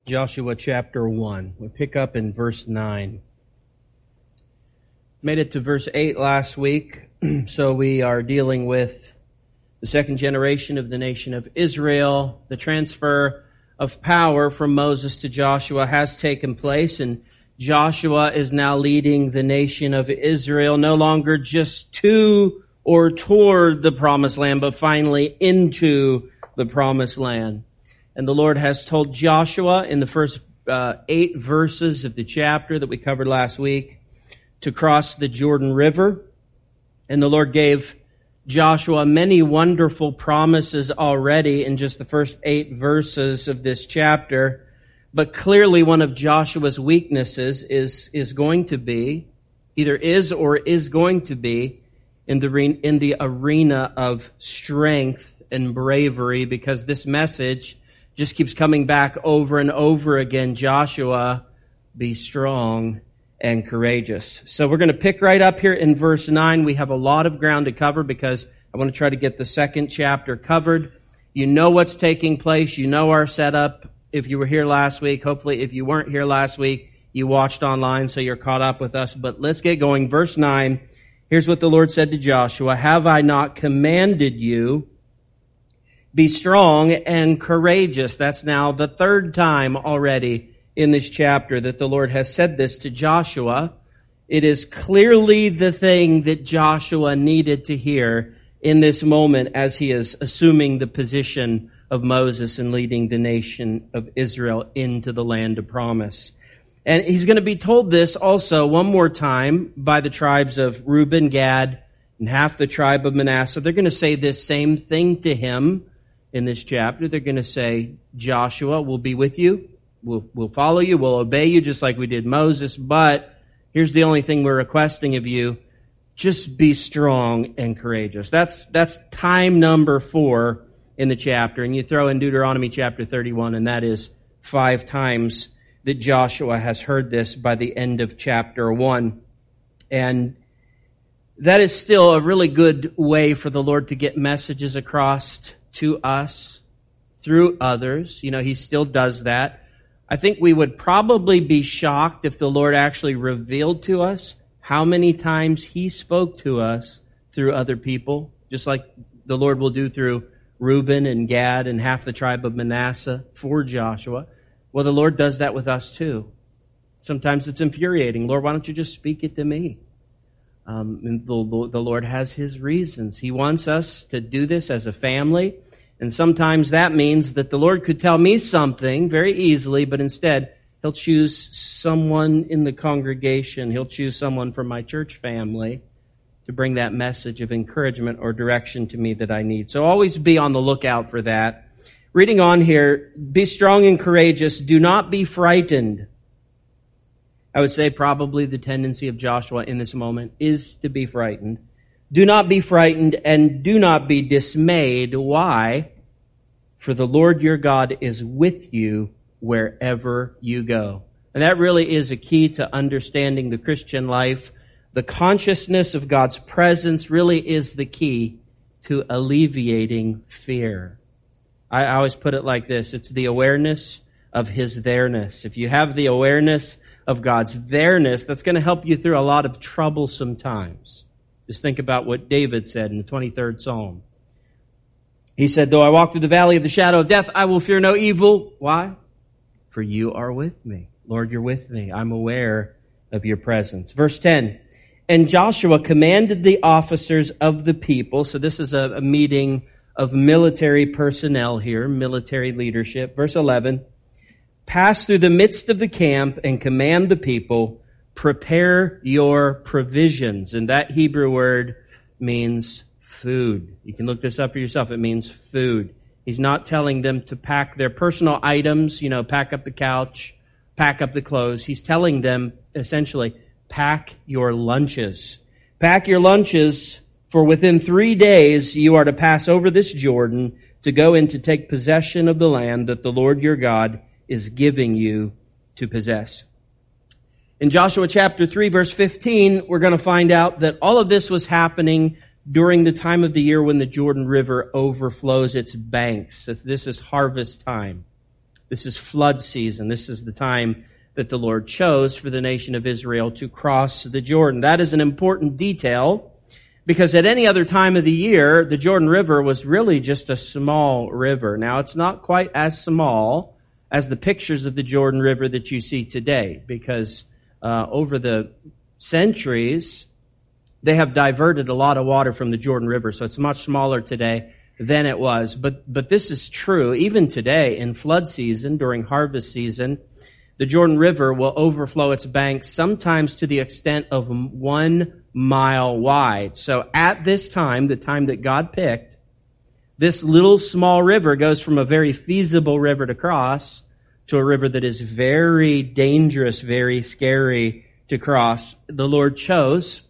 Joshua chapter 1. We pick up in verse 9. Made it to verse 8 last week, so we are dealing with the second generation of the nation of Israel. The transfer of power from Moses to Joshua has taken place, and Joshua is now leading the nation of Israel, no longer just to or toward the promised land, but finally into the promised land. And the Lord has told Joshua in the first 8 verses of the chapter that we covered last week to cross the Jordan River. And the Lord gave Joshua many wonderful promises already in just the first 8 verses of this chapter. But clearly one of Joshua's weaknesses is going to be, either is or is going to be, in the arena of strength and bravery, because this message just keeps coming back over and over again. Joshua, be strong and courageous. So we're going to pick right up here in verse 9. We have a lot of ground to cover because I want to try to get the second chapter covered. You know what's taking place. You know our setup. If you were here last week, hopefully if you weren't here last week, you watched online, so you're caught up with us. But let's get going. Verse 9. Here's what the Lord said to Joshua. Have I not commanded you? Be strong and courageous. That's now the third time already in this chapter that the Lord has said this to Joshua. It is clearly the thing that Joshua needed to hear in this moment as he is assuming the position of Moses and leading the nation of Israel into the land of promise. And he's going to be told this also one more time by the tribes of Reuben, Gad, and half the tribe of Manasseh. They're going to say this same thing to him in this chapter. They're going to say, Joshua will be with you. We'll follow you. We'll obey you just like we did Moses. But here's the only thing we're requesting of you. Just be strong and courageous. That's time number 4 in the chapter. And you throw in Deuteronomy chapter 31, and that is 5 times that Joshua has heard this by the end of chapter 1. And that is still a really good way for the Lord to get messages across to us through others. You know, He still does that. I think we would probably be shocked if the Lord actually revealed to us how many times He spoke to us through other people, just like the Lord will do through Reuben and Gad and half the tribe of Manasseh for Joshua. Well, the Lord does that with us too. Sometimes it's infuriating. Lord, why don't you just speak it to me? And the Lord has His reasons. He wants us to do this as a family. And sometimes that means that the Lord could tell me something very easily, but instead He'll choose someone in the congregation. He'll choose someone from my church family to bring that message of encouragement or direction to me that I need. So always be on the lookout for that. Reading on here, be strong and courageous. Do not be frightened. I would say probably the tendency of Joshua in this moment is to be frightened. Do not be frightened and do not be dismayed. Why? For the Lord your God is with you wherever you go. And that really is a key to understanding the Christian life. The consciousness of God's presence really is the key to alleviating fear. I always put it like this. It's the awareness of His there-ness. If you have the awareness of God's there-ness, that's going to help you through a lot of troublesome times. Just think about what David said in the 23rd Psalm. He said, though I walk through the valley of the shadow of death, I will fear no evil. Why? For you are with me. Lord, you're with me. I'm aware of your presence. Verse 10, and Joshua commanded the officers of the people. So this is a meeting of military personnel here, military leadership. Verse 11, pass through the midst of the camp and command the people, prepare your provisions. And that Hebrew word means food. You can look this up for yourself. It means food. He's not telling them to pack their personal items, pack up the couch, pack up the clothes. He's telling them essentially, pack your lunches. Pack your lunches, for within 3 days you are to pass over this Jordan to go in to take possession of the land that the Lord your God is giving you to possess. In Joshua chapter 3, verse 15, we're going to find out that all of this was happening during the time of the year when the Jordan River overflows its banks. This is harvest time. This is flood season. This is the time that the Lord chose for the nation of Israel to cross the Jordan. That is an important detail because at any other time of the year, the Jordan River was really just a small river. Now, it's not quite as small as the pictures of the Jordan River that you see today because over the centuries, they have diverted a lot of water from the Jordan River, so it's much smaller today than it was. But this is true even today in flood season, during harvest season. The Jordan River will overflow its banks sometimes to the extent of 1 mile wide. So at this time, the time that God picked, this little small river goes from a very feasible river to cross to a river that is very dangerous, very scary to cross. The Lord chose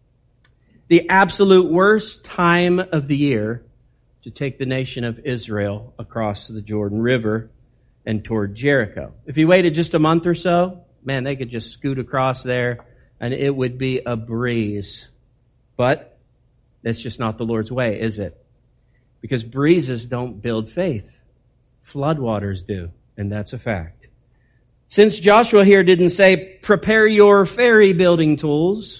the absolute worst time of the year to take the nation of Israel across the Jordan River and toward Jericho. If he waited just a month or so, man, they could just scoot across there and it would be a breeze. But that's just not the Lord's way, is it? Because breezes don't build faith. Floodwaters do, and that's a fact. Since Joshua here didn't say, prepare your ferry building tools,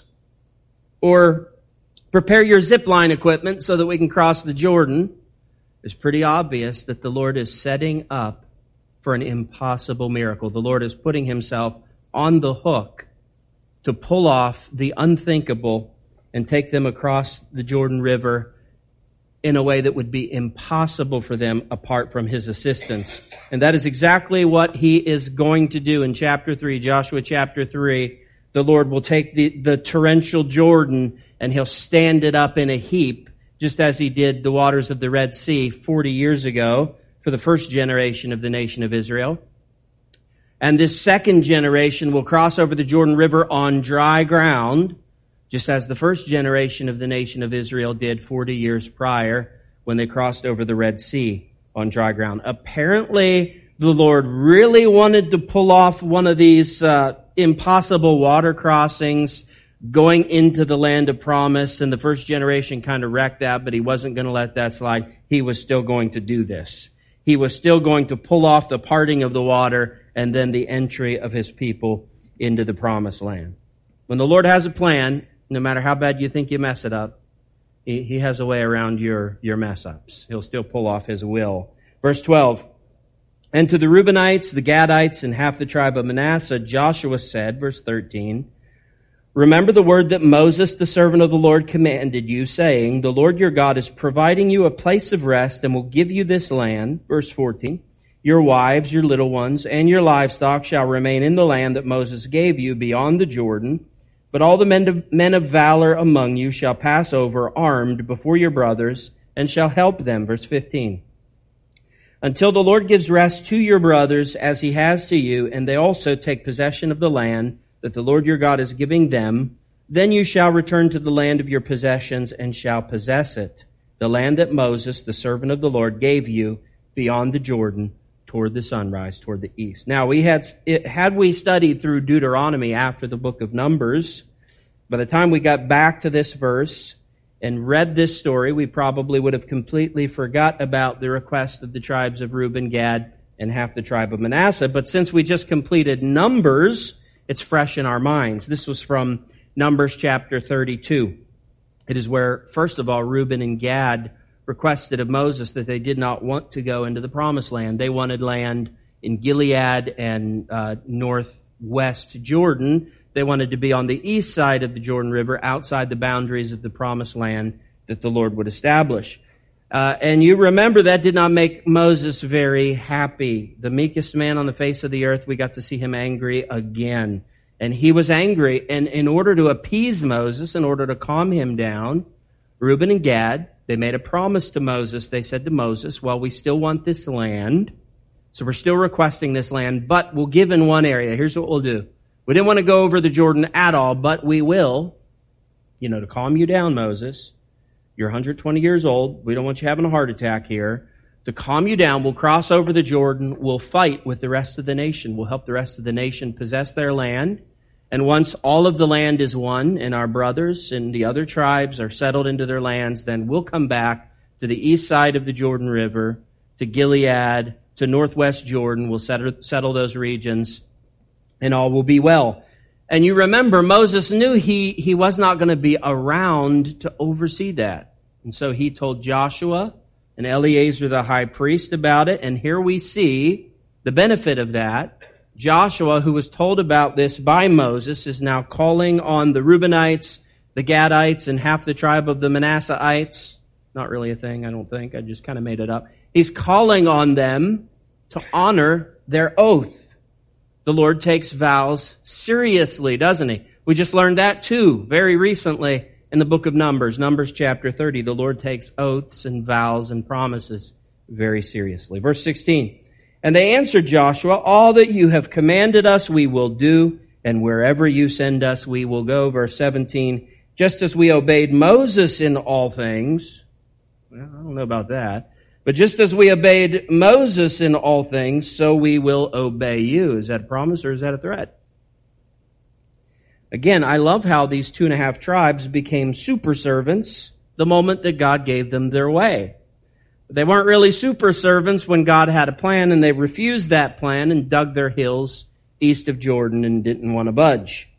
or prepare your zip line equipment so that we can cross the Jordan, it's pretty obvious that the Lord is setting up for an impossible miracle. The Lord is putting himself on the hook to pull off the unthinkable and take them across the Jordan River in a way that would be impossible for them apart from his assistance. And that is exactly what he is going to do in chapter 3, Joshua chapter 3. The Lord will take the torrential Jordan and he'll stand it up in a heap, just as he did the waters of the Red Sea 40 years ago for the first generation of the nation of Israel. And this second generation will cross over the Jordan River on dry ground, just as the first generation of the nation of Israel did 40 years prior when they crossed over the Red Sea on dry ground. Apparently, the Lord really wanted to pull off one of these impossible water crossings going into the land of promise, and the first generation kind of wrecked that, but he wasn't going to let that slide. He was still going to do this. He was still going to pull off the parting of the water and then the entry of his people into the promised land. When the Lord has a plan, no matter how bad you think you mess it up, he has a way around your mess ups. He'll still pull off his will. Verse 12, and to the Reubenites, the Gadites, and half the tribe of Manasseh, Joshua said, verse 13, remember the word that Moses, the servant of the Lord, commanded you, saying, the Lord your God is providing you a place of rest and will give you this land. Verse 14, your wives, your little ones, and your livestock shall remain in the land that Moses gave you beyond the Jordan. But all the men of valor among you shall pass over armed before your brothers and shall help them. Verse 15, until the Lord gives rest to your brothers as he has to you, and they also take possession of the land that the Lord your God is giving them, then you shall return to the land of your possessions and shall possess it, the land that Moses, the servant of the Lord, gave you beyond the Jordan toward the sunrise, toward the east. Now, had we studied through Deuteronomy after the book of Numbers, by the time we got back to this verse and read this story, we probably would have completely forgot about the request of the tribes of Reuben, Gad, and half the tribe of Manasseh. But since we just completed Numbers, it's fresh in our minds. This was from Numbers chapter 32. It is where, first of all, Reuben and Gad requested of Moses that they did not want to go into the promised land. They wanted land in Gilead and northwest Jordan. They wanted to be on the east side of the Jordan River, outside the boundaries of the promised land that the Lord would establish. And you remember that did not make Moses very happy. The meekest man on the face of the earth, we got to see him angry again. And he was angry. And in order to appease Moses, in order to calm him down, Reuben and Gad, they made a promise to Moses. They said to Moses, well, we still want this land. So we're still requesting this land, but we'll give in one area. Here's what we'll do. We didn't want to go over the Jordan at all, but we will, to calm you down, Moses. You're 120 years old. We don't want you having a heart attack here. To calm you down, we'll cross over the Jordan. We'll fight with the rest of the nation. We'll help the rest of the nation possess their land. And once all of the land is won and our brothers and the other tribes are settled into their lands, then we'll come back to the east side of the Jordan River, to Gilead, to northwest Jordan. We'll settle those regions, and all will be well. And you remember, Moses knew he was not going to be around to oversee that. And so he told Joshua and Eleazar the high priest about it. And here we see the benefit of that. Joshua, who was told about this by Moses, is now calling on the Reubenites, the Gadites, and half the tribe of the Manasseites. Not really a thing, I don't think. I just kind of made it up. He's calling on them to honor their oath. The Lord takes vows seriously, doesn't He? We just learned that too, very recently in the book of Numbers, Numbers chapter 30. The Lord takes oaths and vows and promises very seriously. Verse 16. And they answered Joshua, all that you have commanded us we will do, and wherever you send us we will go. Verse 17. Just as we obeyed Moses in all things, well, I don't know about that. But just as we obeyed Moses in all things, so we will obey you. Is that a promise or is that a threat? Again, I love how these 2.5 tribes became super servants the moment that God gave them their way. They weren't really super servants when God had a plan, and they refused that plan and dug their heels east of Jordan and didn't want to budge.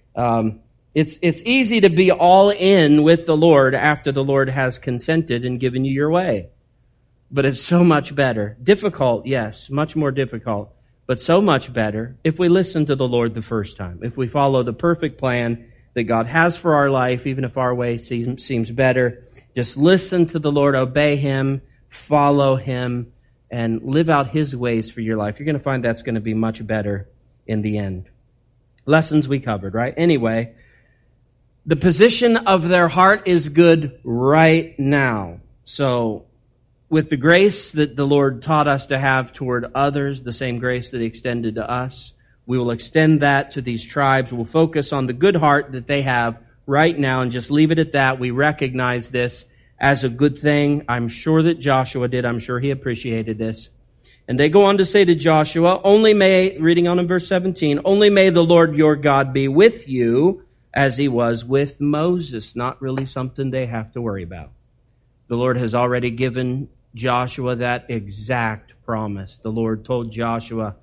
It's easy to be all in with the Lord after the Lord has consented and given you your way. But it's so much better. Difficult, yes, much more difficult, but so much better if we listen to the Lord the first time. If we follow the perfect plan that God has for our life, even if our way seems better, just listen to the Lord, obey Him, follow Him, and live out His ways for your life. You're going to find that's going to be much better in the end. Lessons we covered, right? Anyway, the position of their heart is good right now. So, with the grace that the Lord taught us to have toward others, the same grace that He extended to us, we will extend that to these tribes. We'll focus on the good heart that they have right now and just leave it at that. We recognize this as a good thing. I'm sure that Joshua did. I'm sure he appreciated this. And they go on to say to Joshua, reading on in verse 17, only may the Lord your God be with you as He was with Moses. Not really something they have to worry about. The Lord has already given Joshua that exact promise. The Lord told Joshua,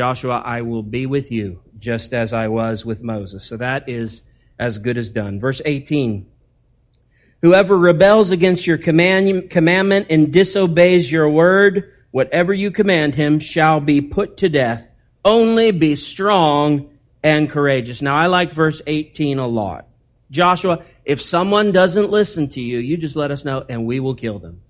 I will be with you just as I was with Moses. So that is as good as done. Verse 18. Whoever rebels against your commandment and disobeys your word, whatever you command him shall be put to death. Only be strong and courageous. Now I like verse 18 a lot. Joshua, if someone doesn't listen to you, you just let us know and we will kill them.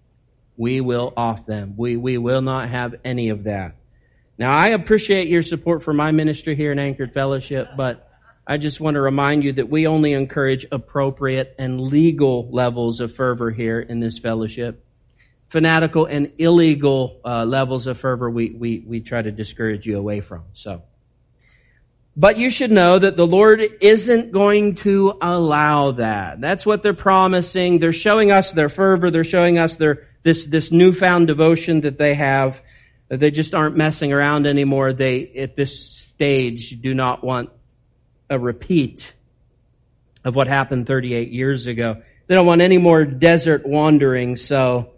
We will off them. We will not have any of that. Now, I appreciate your support for my ministry here in Anchored Fellowship, but I just want to remind you that we only encourage appropriate and legal levels of fervor here in this fellowship. Fanatical and illegal levels of fervor we try to discourage you away from. But you should know that the Lord isn't going to allow that. That's what they're promising. They're showing us their fervor. They're showing us this newfound devotion that they have. They just aren't messing around anymore. They, at this stage, do not want a repeat of what happened 38 years ago. They don't want any more desert wandering, so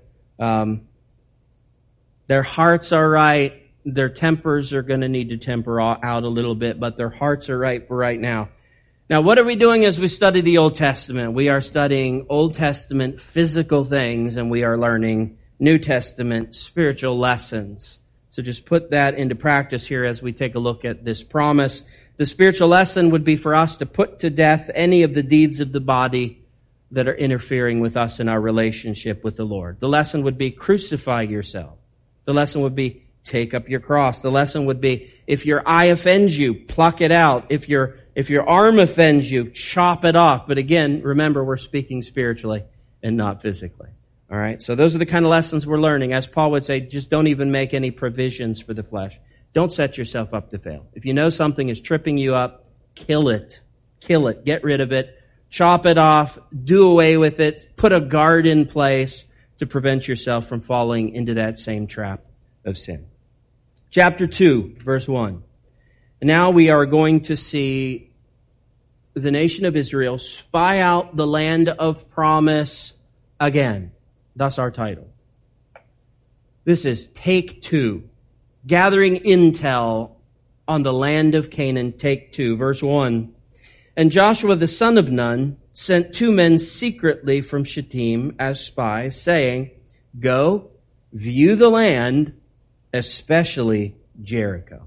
their hearts are right. Their tempers are going to need to temper out a little bit, but their hearts are right for right now. Now, what are we doing as we study the Old Testament? We are studying Old Testament physical things, and we are learning New Testament spiritual lessons. So just put that into practice here as we take a look at this promise. The spiritual lesson would be for us to put to death any of the deeds of the body that are interfering with us in our relationship with the Lord. The lesson would be crucify yourself. The lesson would be take up your cross. The lesson would be if your eye offends you, pluck it out. If your arm offends you, chop it off. But again, remember, we're speaking spiritually and not physically. All right? So those are the kind of lessons we're learning. As Paul would say, just don't even make any provisions for the flesh. Don't set yourself up to fail. If you know something is tripping you up, kill it. Kill it. Get rid of it. Chop it off. Do away with it. Put a guard in place to prevent yourself from falling into that same trap of sin. Chapter 2, verse 1. Now we are going to see the nation of Israel spy out the land of promise again. Thus our title. This is take two. Gathering intel on the land of Canaan, take two. Verse 1. And Joshua the son of Nun sent 2 men secretly from Shittim as spies, saying, Go, view the land, especially Jericho.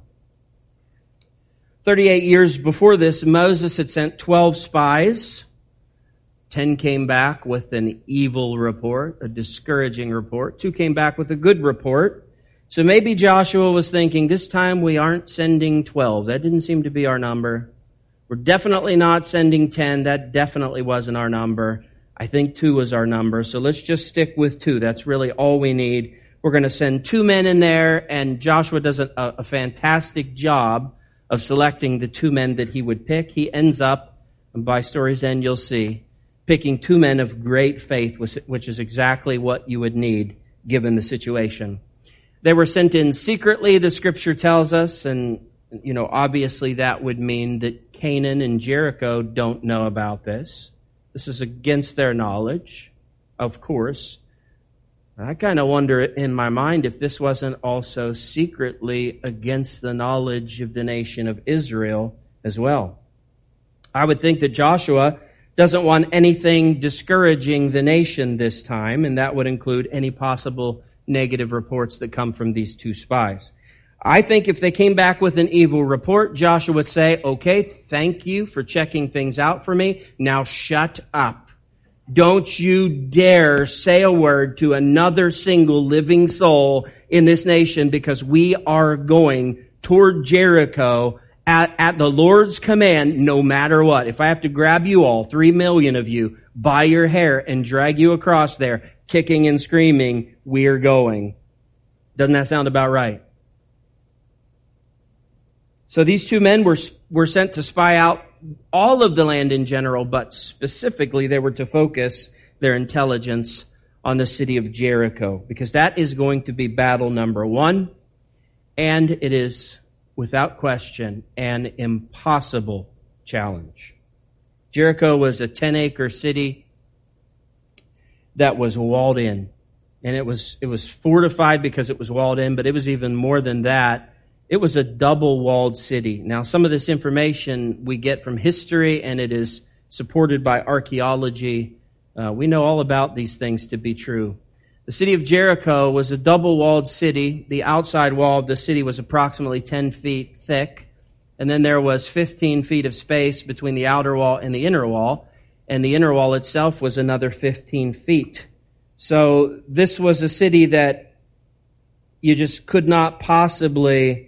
38 years before this, Moses had sent 12 spies. 10 came back with an evil report, a discouraging report. 2 came back with a good report. So maybe Joshua was thinking, this time we aren't sending 12. That didn't seem to be our number. We're definitely not sending 10. That definitely wasn't our number. I think 2 was our number. So let's just stick with 2. That's really all we need. We're going to send 2 men in there, and Joshua does a fantastic job of selecting the 2 men that he would pick. He ends up, and by story's end you'll see, picking 2 men of great faith, which is exactly what you would need given the situation. They were sent in secretly, the scripture tells us, and obviously that would mean that Canaan and Jericho don't know about this. This is against their knowledge, of course. I kind of wonder in my mind if this wasn't also secretly against the knowledge of the nation of Israel as well. I would think that Joshua doesn't want anything discouraging the nation this time, and that would include any possible negative reports that come from these 2 spies. I think if they came back with an evil report, Joshua would say, okay, thank you for checking things out for me. Now shut up. Don't you dare say a word to another single living soul in this nation, because we are going toward Jericho at the Lord's command, no matter what. If I have to grab you all, 3 million of you, by your hair and drag you across there, kicking and screaming, we're going. Doesn't that sound about right? So these 2 men were sent to spy out all of the land in general, but specifically they were to focus their intelligence on the city of Jericho, because that is going to be battle number 1, and it is, without question, an impossible challenge. Jericho was a 10-acre city that was walled in, and it was fortified because it was walled in, but it was even more than that. It was a double-walled city. Now, some of this information we get from history, and it is supported by archaeology. We know all about these things to be true. The city of Jericho was a double-walled city. The outside wall of the city was approximately 10 feet thick, and then there was 15 feet of space between the outer wall and the inner wall, and the inner wall itself was another 15 feet. So this was a city that you just could not possibly...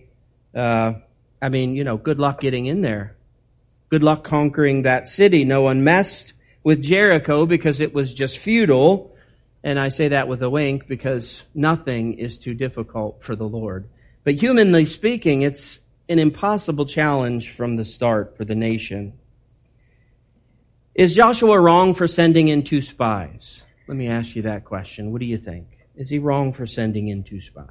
good luck getting in there. Good luck conquering that city. No one messed with Jericho because it was just feudal. And I say that with a wink because nothing is too difficult for the Lord. But humanly speaking, it's an impossible challenge from the start for the nation. Is Joshua wrong for sending in 2 spies? Let me ask you that question. What do you think? Is he wrong for sending in 2 spies?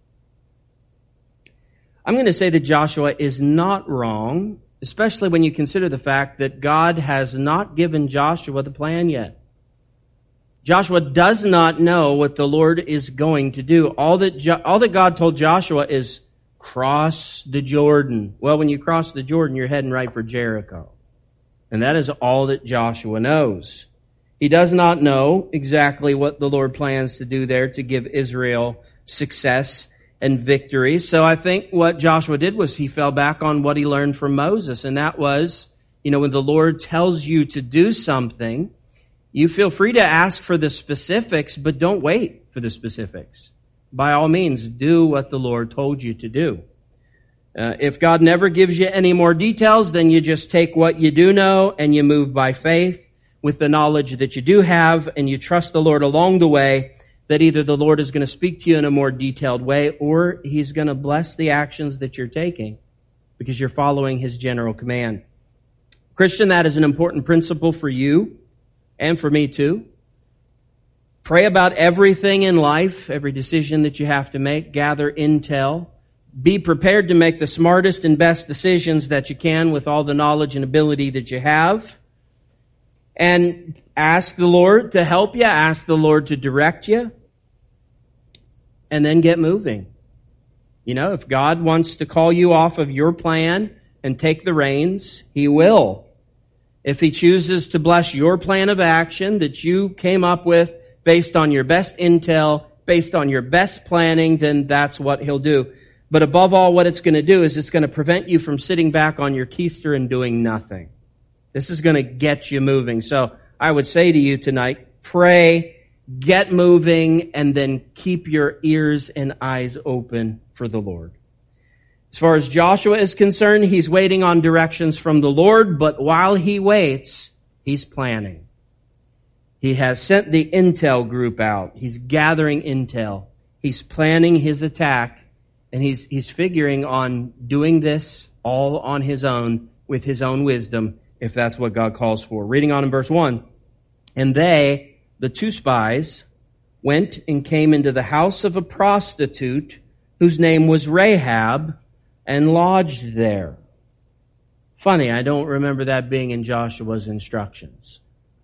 I'm going to say that Joshua is not wrong, especially when you consider the fact that God has not given Joshua the plan yet. Joshua does not know what the Lord is going to do. All that God told Joshua is cross the Jordan. Well, when you cross the Jordan, you're heading right for Jericho. And that is all that Joshua knows. He does not know exactly what the Lord plans to do there to give Israel success and victory. So I think what Joshua did was he fell back on what he learned from Moses. And that was, when the Lord tells you to do something, you feel free to ask for the specifics, but don't wait for the specifics. By all means, do what the Lord told you to do. If God never gives you any more details, then you just take what you do know and you move by faith with the knowledge that you do have, and you trust the Lord along the way, that either the Lord is going to speak to you in a more detailed way, or He's going to bless the actions that you're taking because you're following His general command. Christian, that is an important principle for you and for me too. Pray about everything in life, every decision that you have to make. Gather intel. Be prepared to make the smartest and best decisions that you can with all the knowledge and ability that you have. And ask the Lord to help you. Ask the Lord to direct you. and then get moving. You know, if God wants to call you off of your plan and take the reins, He will. If He chooses to bless your plan of action that you came up with based on your best intel, based on your best planning, then that's what He'll do. But above all, what it's going to do is it's going to prevent you from sitting back on your keister and doing nothing. This is going to get you moving. So I would say to you tonight, pray, get moving, and then keep your ears and eyes open for the Lord. As far as Joshua is concerned, he's waiting on directions from the Lord, but while he waits, he's planning. He has sent the intel group out. He's gathering intel. He's planning his attack, and he's figuring on doing this all on his own with his own wisdom, if that's what God calls for. Reading on in verse 1. And they, the two spies, went and came into the house of a prostitute whose name was Rahab, and lodged there. Funny, I don't remember that being in Joshua's instructions.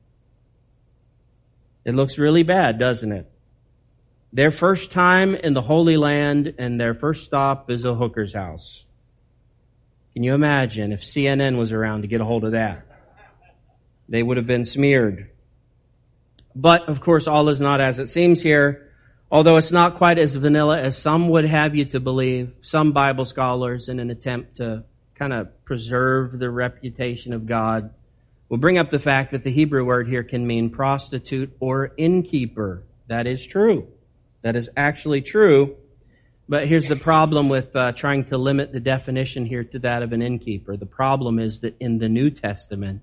It looks really bad, doesn't it? Their first time in the Holy Land and their first stop is a hooker's house. Can you imagine if CNN was around to get a hold of that? They would have been smeared. But, of course, all is not as it seems here. Although it's not quite as vanilla as some would have you to believe, some Bible scholars, in an attempt to kind of preserve the reputation of God, will bring up the fact that the Hebrew word here can mean prostitute or innkeeper. That is true. That is actually true. But here's the problem with trying to limit the definition here to that of an innkeeper. The problem is that in the New Testament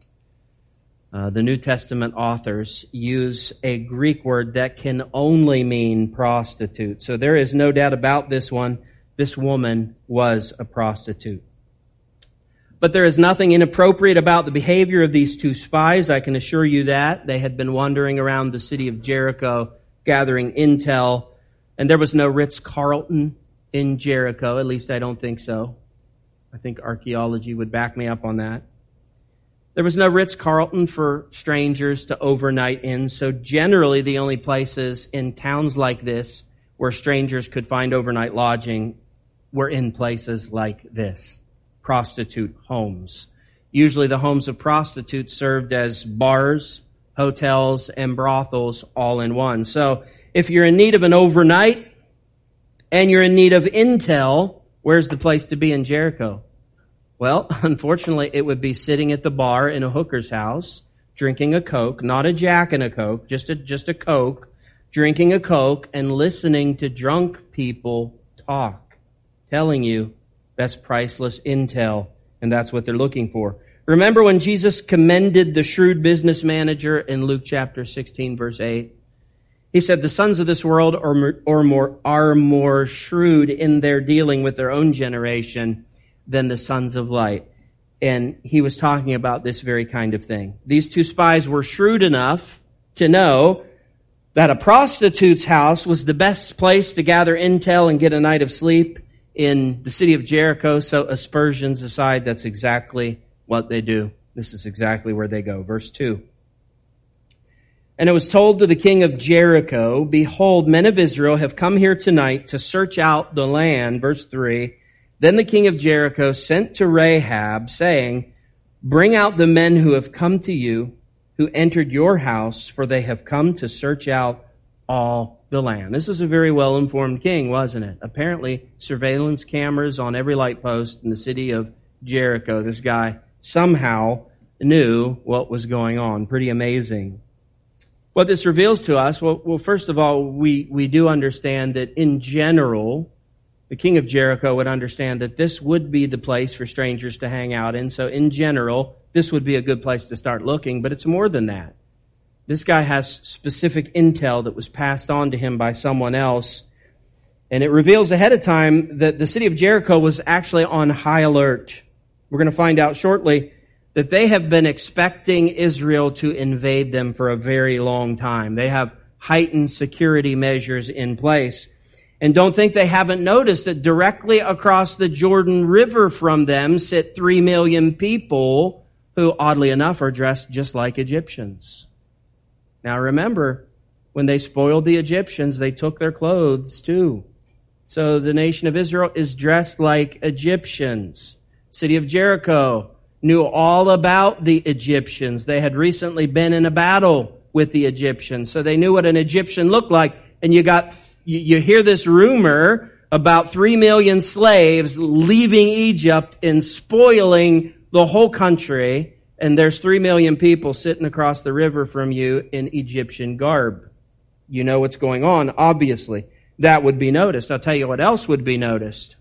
authors use a Greek word that can only mean prostitute. So there is no doubt about this one. This woman was a prostitute. But there is nothing inappropriate about the behavior of these two spies. I can assure you that. They had been wandering around the city of Jericho gathering intel, and there was no Ritz-Carlton in Jericho. At least I don't think so. I think archaeology would back me up on that. There was no Ritz-Carlton for strangers to overnight in, so generally the only places in towns like this where strangers could find overnight lodging were in places like this, prostitute homes. Usually the homes of prostitutes served as bars, hotels, and brothels all in one. So if you're in need of an overnight and you're in need of intel, where's the place to be in Jericho? Well, unfortunately, it would be sitting at the bar in a hooker's house, drinking a Coke, not a Jack and a Coke, just a Coke, drinking a Coke and listening to drunk people talk, telling you that's priceless intel, and that's what they're looking for. Remember when Jesus commended the shrewd business manager in Luke chapter 16, verse 8? He said, the sons of this world are more shrewd in their dealing with their own generation than the sons of light. And he was talking about this very kind of thing. These two spies were shrewd enough to know that a prostitute's house was the best place to gather intel and get a night of sleep in the city of Jericho. So aspersions aside, that's exactly what they do. This is exactly where they go. Verse 2. And it was told to the king of Jericho, behold, men of Israel have come here tonight to search out the land. Verse 3. Then the king of Jericho sent to Rahab, saying, bring out the men who have come to you, who entered your house, for they have come to search out all the land. This was a very well-informed king, wasn't it? Apparently, surveillance cameras on every light post in the city of Jericho. This guy somehow knew what was going on. Pretty amazing. What this reveals to us, well, first of all, we do understand that in general, the king of Jericho would understand that this would be the place for strangers to hang out in. So in general, this would be a good place to start looking, but it's more than that. This guy has specific intel that was passed on to him by someone else. And it reveals ahead of time that the city of Jericho was actually on high alert. We're going to find out shortly that they have been expecting Israel to invade them for a very long time. They have heightened security measures in place. And don't think they haven't noticed that directly across the Jordan River from them sit 3 million people who, oddly enough, are dressed just like Egyptians. Now remember, when they spoiled the Egyptians, they took their clothes too. So the nation of Israel is dressed like Egyptians. City of Jericho knew all about the Egyptians. They had recently been in a battle with the Egyptians, so they knew what an Egyptian looked like. And you hear this rumor about 3 million slaves leaving Egypt and spoiling the whole country, and there's 3 million people sitting across the river from you in Egyptian garb. You know what's going on, obviously. That would be noticed. I'll tell you what else would be noticed.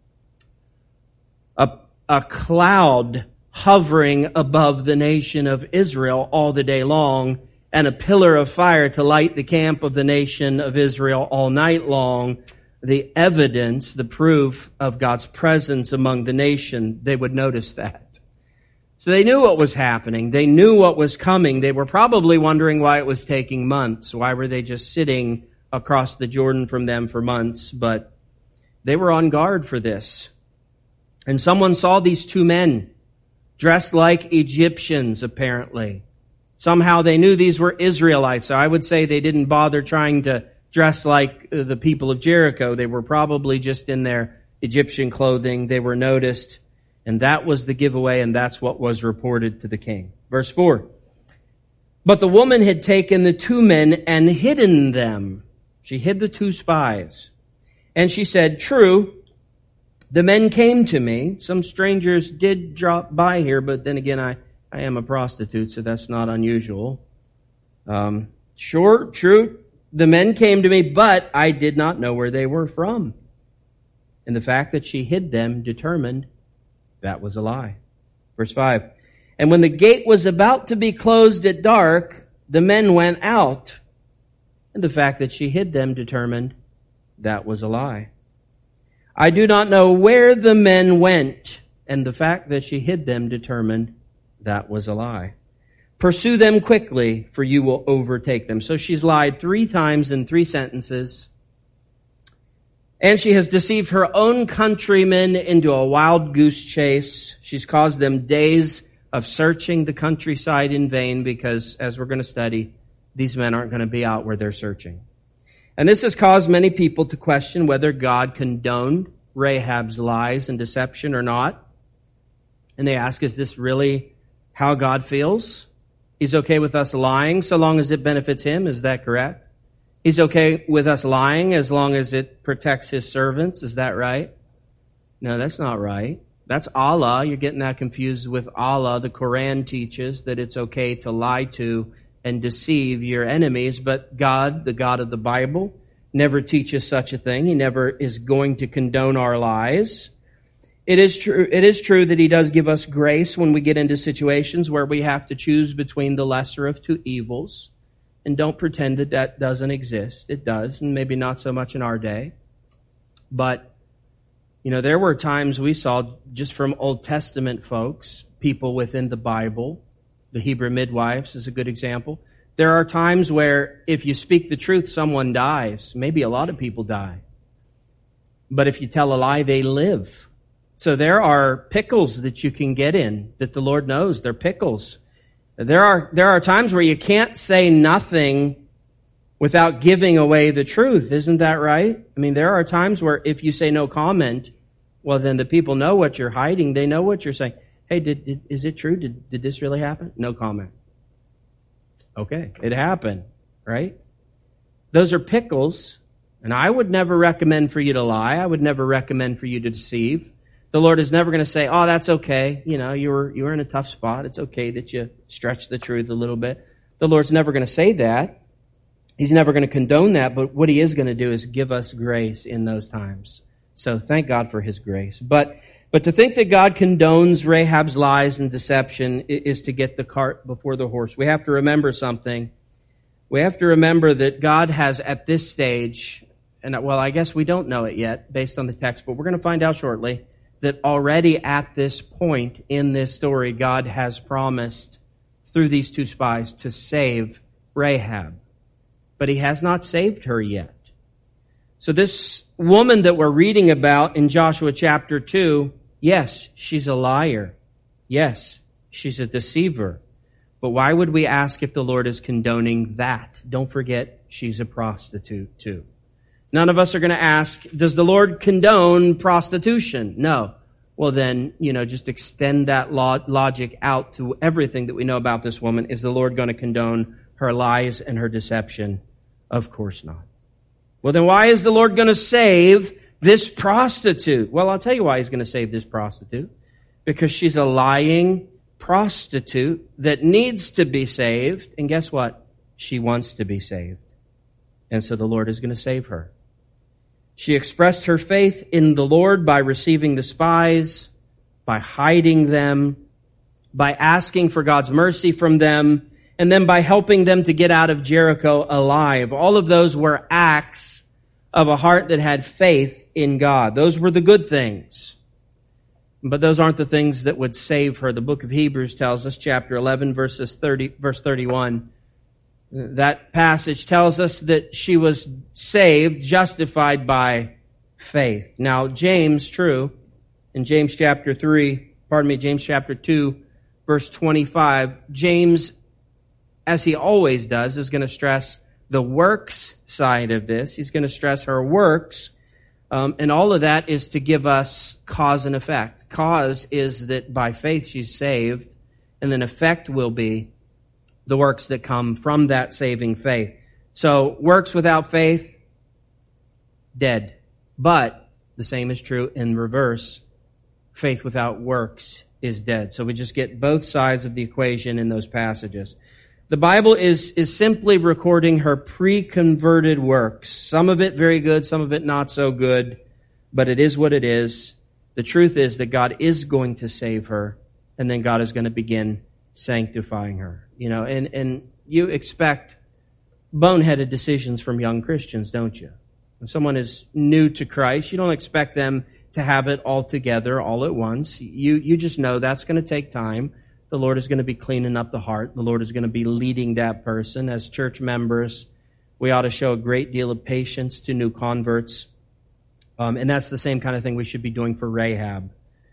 A cloud hovering above the nation of Israel all the day long, and a pillar of fire to light the camp of the nation of Israel all night long. The evidence, the proof of God's presence among the nation, they would notice that. So they knew what was happening. They knew what was coming. They were probably wondering why it was taking months. Why were they just sitting across the Jordan from them for months? But they were on guard for this. And someone saw these 2 men dressed like Egyptians, apparently. Somehow they knew these were Israelites. So I would say they didn't bother trying to dress like the people of Jericho. They were probably just in their Egyptian clothing. They were noticed, and that was the giveaway, and that's what was reported to the king. Verse 4. But the woman had taken the 2 men and hidden them. She hid the 2 spies. And she said, "True, the men came to me." Some strangers did drop by here, but then again, I am a prostitute, so that's not unusual. Sure, true, the men came to me, but I did not know where they were from. And the fact that she hid them determined that was a lie. Verse 5. And when the gate was about to be closed at dark, the men went out. And the fact that she hid them determined that was a lie. I do not know where the men went. And the fact that she hid them determined that was a lie. Pursue them quickly, for you will overtake them. So she's lied 3 times in 3 sentences. And she has deceived her own countrymen into a wild goose chase. She's caused them days of searching the countryside in vain because, as we're going to study, these men aren't going to be out where they're searching. And this has caused many people to question whether God condoned Rahab's lies and deception or not. And they ask, is this really how God feels? He's okay with us lying so long as it benefits Him. Is that correct? He's okay with us lying as long as it protects His servants. Is that right? No, that's not right. That's Allah. You're getting that confused with Allah. The Quran teaches that it's okay to lie to and deceive your enemies, but God, the God of the Bible, never teaches such a thing. He never is going to condone our lies. It is true that He does give us grace when we get into situations where we have to choose between the lesser of 2 evils. And don't pretend that that doesn't exist. It does, and maybe not so much in our day. But, there were times we saw, just from Old Testament folks, people within the Bible, the Hebrew midwives is a good example. There are times where if you speak the truth, someone dies. Maybe a lot of people die. But if you tell a lie, they live. So there are pickles that you can get in that the Lord knows. They're pickles. There are times where you can't say nothing without giving away the truth. Isn't that right? I mean, there are times where if you say no comment, well, then the people know what you're hiding. They know what you're saying. Hey, is it true? Did this really happen? No comment. Okay, it happened, right? Those are pickles, and I would never recommend for you to lie. I would never recommend for you to deceive. The Lord is never going to say, "Oh, that's okay. You were in a tough spot. It's okay that you stretch the truth a little bit." The Lord's never going to say that. He's never going to condone that, but what He is going to do is give us grace in those times. So thank God for His grace. But to think that God condones Rahab's lies and deception is to get the cart before the horse. We have to remember something. We have to remember that God has at this stage, and I guess we don't know it yet based on the text, but we're going to find out shortly, that already at this point in this story, God has promised through these 2 spies to save Rahab. But He has not saved her yet. So this woman that we're reading about in Joshua chapter 2, yes, she's a liar. Yes, she's a deceiver. But why would we ask if the Lord is condoning that? Don't forget, she's a prostitute too. None of us are going to ask, does the Lord condone prostitution? No. Well then, just extend that logic out to everything that we know about this woman. Is the Lord going to condone her lies and her deception? Of course not. Well then why is the Lord going to save this prostitute? Well, I'll tell you why He's going to save this prostitute. Because she's a lying prostitute that needs to be saved. And guess what? She wants to be saved. And so the Lord is going to save her. She expressed her faith in the Lord by receiving the spies, by hiding them, by asking for God's mercy from them, and then by helping them to get out of Jericho alive. All of those were acts of a heart that had faith in God. Those were the good things. But those aren't the things that would save her. The book of Hebrews tells us, chapter 11, verse 31, that passage tells us that she was saved, justified by faith. Now, James, in James chapter 2, verse 25, James, as he always does, is going to stress the works side of this. He's going to stress her works. And all of that is to give us cause and effect. Cause is that by faith she's saved, and then effect will be the works that come from that saving faith. So, works without faith, dead. But the same is true in reverse. Faith without works is dead. So we just get both sides of the equation in those passages. The Bible is simply recording her pre-converted works. Some of it very good, some of it not so good, but it is what it is. The truth is that God is going to save her, and then God is going to begin sanctifying her. And you expect boneheaded decisions from young Christians, don't you? When someone is new to Christ, you don't expect them to have it all together all at once. You just know that's going to take time. The Lord is going to be cleaning up the heart. The Lord is going to be leading that person. As church members, we ought to show a great deal of patience to new converts. And that's the same kind of thing we should be doing for Rahab.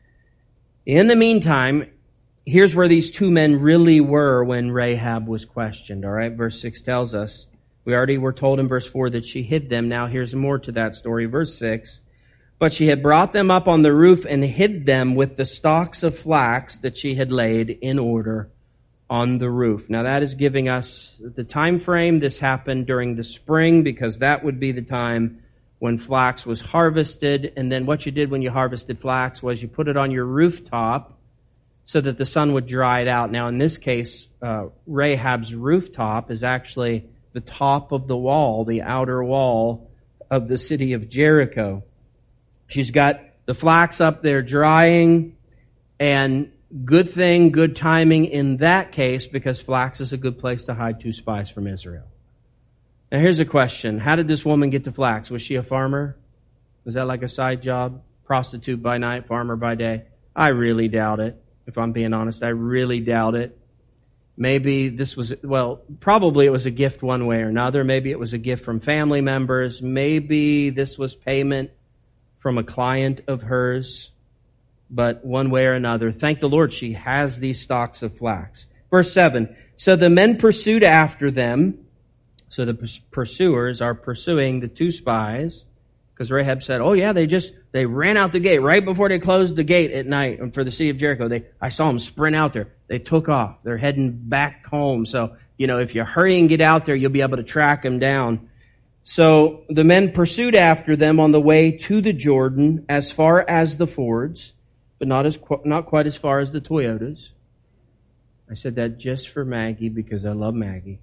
In the meantime, here's where these two men really were when Rahab was questioned. All right, verse 6 tells us. We already were told in verse 4 that she hid them. Now here's more to that story. Verse 6. But she had brought them up on the roof and hid them with the stalks of flax that she had laid in order on the roof. Now that is giving us the time frame. This happened during the spring because that would be the time when flax was harvested. And then what you did when you harvested flax was you put it on your rooftop so that the sun would dry it out. Now in this case, Rahab's rooftop is actually the top of the wall, the outer wall of the city of Jericho. She's got the flax up there drying, and good thing, good timing in that case, because flax is a good place to hide two spies from Israel. Now here's a question. How did this woman get to flax? Was she a farmer? Was that like a side job? Prostitute by night, farmer by day? I really doubt it. If I'm being honest, I really doubt it. Maybe this was, probably it was a gift one way or another. Maybe it was a gift from family members. Maybe this was payment from a client of hers. But one way or another, thank the Lord, she has these stalks of flax. Verse 7, so the men pursued after them. So the pursuers are pursuing the two spies. Because Rahab said, oh yeah, they ran out the gate right before they closed the gate at night for the city of Jericho. I saw them sprint out there. They took off. They're heading back home. So, if you hurry and get out there, you'll be able to track them down. So the men pursued after them on the way to the Jordan as far as the fords, but not quite as far as the Toyotas. I said that just for Maggie because I love Maggie.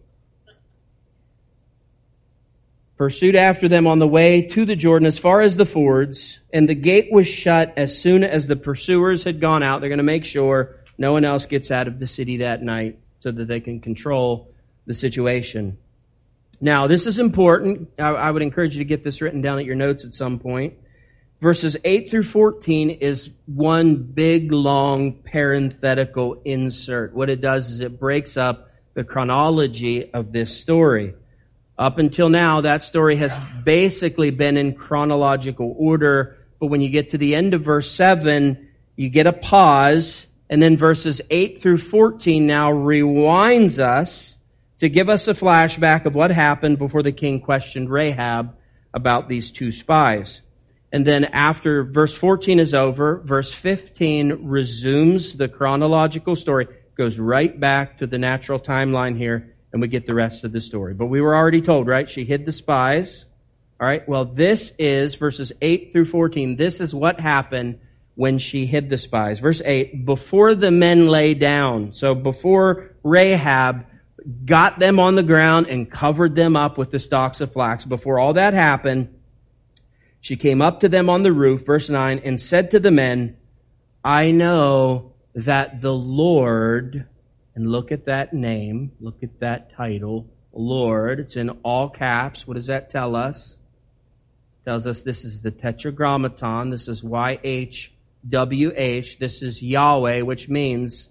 Pursued after them on the way to the Jordan as far as the fords, and the gate was shut as soon as the pursuers had gone out. They're going to make sure no one else gets out of the city that night so that they can control the situation. Now, this is important. I would encourage you to get this written down at your notes at some point. Verses 8 through 14 is one big, long parenthetical insert. What it does is it breaks up the chronology of this story. Up until now, that story has basically been in chronological order, but when you get to the end of verse 7, you get a pause, and then verses 8 through 14 now rewinds us to give us a flashback of what happened before the king questioned Rahab about these two spies. And then after verse 14 is over, verse 15 resumes the chronological story, goes right back to the natural timeline here, and we get the rest of the story. But we were already told, right? She hid the spies. All right. Well, this is verses 8 through 14. This is what happened when she hid the spies. Verse 8, before the men lay down. So before Rahab got them on the ground and covered them up with the stalks of flax, before all that happened, she came up to them on the roof, verse 9, and said to the men, I know that the Lord, and look at that name, look at that title, Lord, it's in all caps. What does that tell us? It tells us this is the Tetragrammaton, this is YHWH, this is Yahweh, which means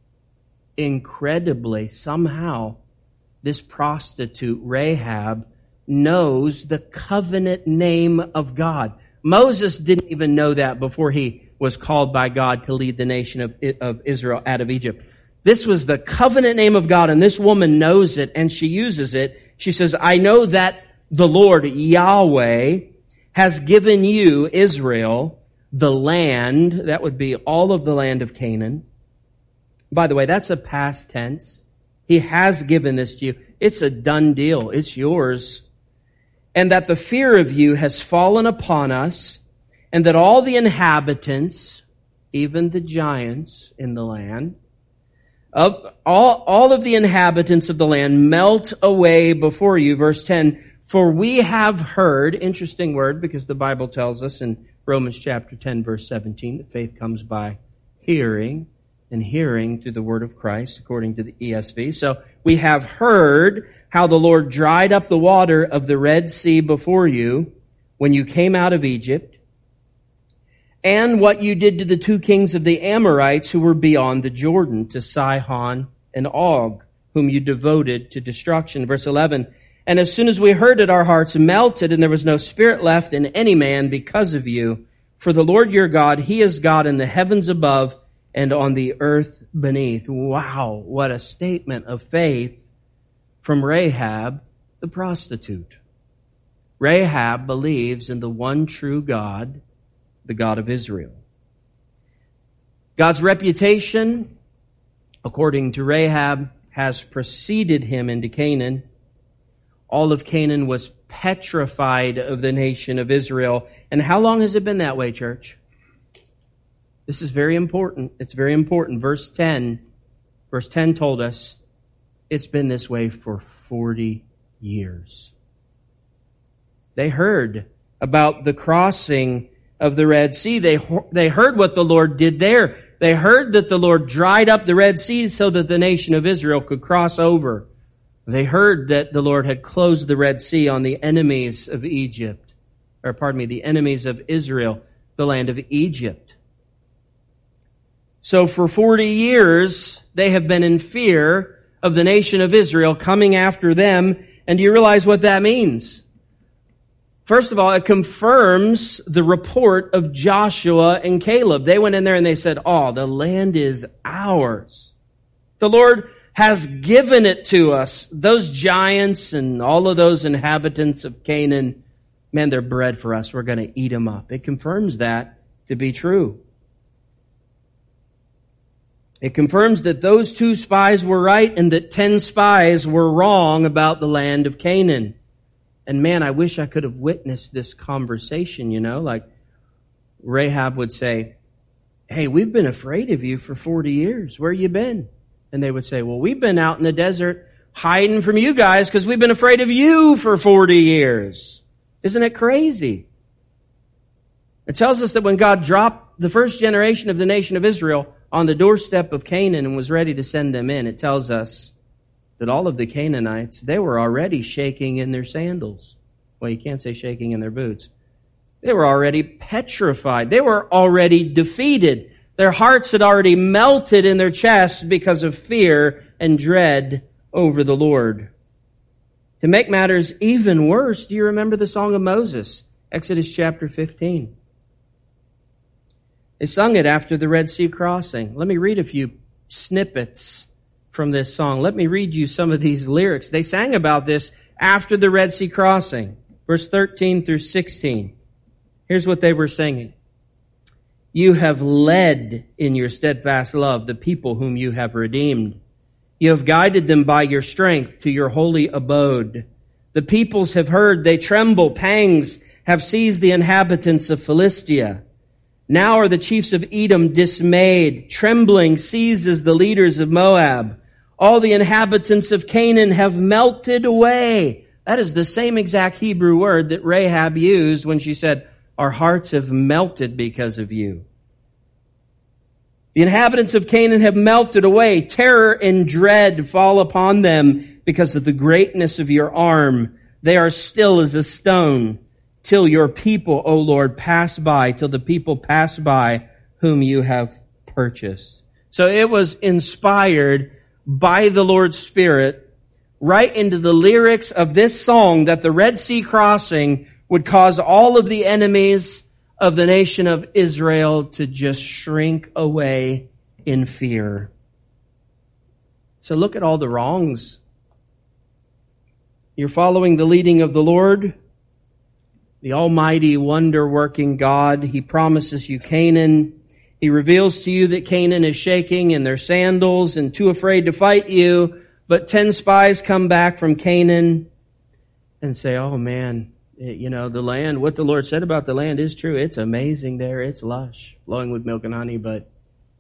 incredibly, somehow, this prostitute, Rahab, knows the covenant name of God. Moses didn't even know that before he was called by God to lead the nation of Israel out of Egypt. This was the covenant name of God, and this woman knows it, and she uses it. She says, I know that the Lord, Yahweh, has given you, Israel, the land, that would be all of the land of Canaan. By the way, that's a past tense. He has given this to you. It's a done deal. It's yours. And that the fear of you has fallen upon us, and that all the inhabitants, even the giants in the land, of all of the inhabitants of the land melt away before you. Verse 10, for we have heard, interesting word because the Bible tells us in Romans chapter 10 verse 17 that faith comes by hearing, and hearing through the word of Christ according to the ESV. So we have heard how the Lord dried up the water of the Red Sea before you when you came out of Egypt, and what you did to the two kings of the Amorites who were beyond the Jordan, to Sihon and Og, whom you devoted to destruction. Verse 11, and as soon as we heard it, our hearts melted, and there was no spirit left in any man because of you. For the Lord your God, He is God in the heavens above and on the earth beneath. Wow, what a statement of faith from Rahab, the prostitute. Rahab believes in the one true God, the God of Israel. God's reputation, according to Rahab, has preceded him into Canaan. All of Canaan was petrified of the nation of Israel. And how long has it been that way, church? This is very important. It's very important. Verse 10 told us it's been this way for 40 years. They heard about the crossing of the Red Sea. They heard what the Lord did there. They heard that the Lord dried up the Red Sea so that the nation of Israel could cross over. They heard that the Lord had closed the Red Sea on the enemies of Egypt, the enemies of Israel, the land of Egypt. So for 40 years, they have been in fear of the nation of Israel coming after them. And do you realize what that means? First of all, it confirms the report of Joshua and Caleb. They went in there and they said, the land is ours. The Lord has given it to us. Those giants and all of those inhabitants of Canaan, man, they're bread for us. We're going to eat them up. It confirms that to be true. It confirms that those 2 spies were right and that 10 spies were wrong about the land of Canaan. And man, I wish I could have witnessed this conversation, like Rahab would say, hey, we've been afraid of you for 40 years. Where you been? And they would say, well, we've been out in the desert hiding from you guys because we've been afraid of you for 40 years. Isn't it crazy? It tells us that when God dropped the first generation of the nation of Israel on the doorstep of Canaan and was ready to send them in, it tells us that all of the Canaanites, they were already shaking in their sandals. Well, you can't say shaking in their boots. They were already petrified. They were already defeated. Their hearts had already melted in their chests because of fear and dread over the Lord. To make matters even worse, do you remember the Song of Moses? Exodus chapter 15. They sung it after the Red Sea crossing. Let me read a few snippets from this song. Let me read you some of these lyrics. They sang about this after the Red Sea crossing. Verse 13 through 16. Here's what they were singing. You have led in your steadfast love the people whom you have redeemed. You have guided them by your strength to your holy abode. The peoples have heard, they tremble, pangs have seized the inhabitants of Philistia. Now are the chiefs of Edom dismayed, trembling seizes the leaders of Moab. All the inhabitants of Canaan have melted away. That is the same exact Hebrew word that Rahab used when she said, our hearts have melted because of you. The inhabitants of Canaan have melted away. Terror and dread fall upon them because of the greatness of your arm. They are still as a stone till your people, O Lord, pass by, till the people pass by whom you have purchased. So it was inspired by the Lord's Spirit right into the lyrics of this song that the Red Sea crossing would cause all of the enemies of the nation of Israel to just shrink away in fear. So look at all the wrongs. You're following the leading of the Lord, the almighty wonder-working God. He promises you Canaan. He reveals to you that Canaan is shaking in their sandals and too afraid to fight you. But 10 spies come back from Canaan and say, oh man, the land, what the Lord said about the land is true. It's amazing there. It's lush, flowing with milk and honey, but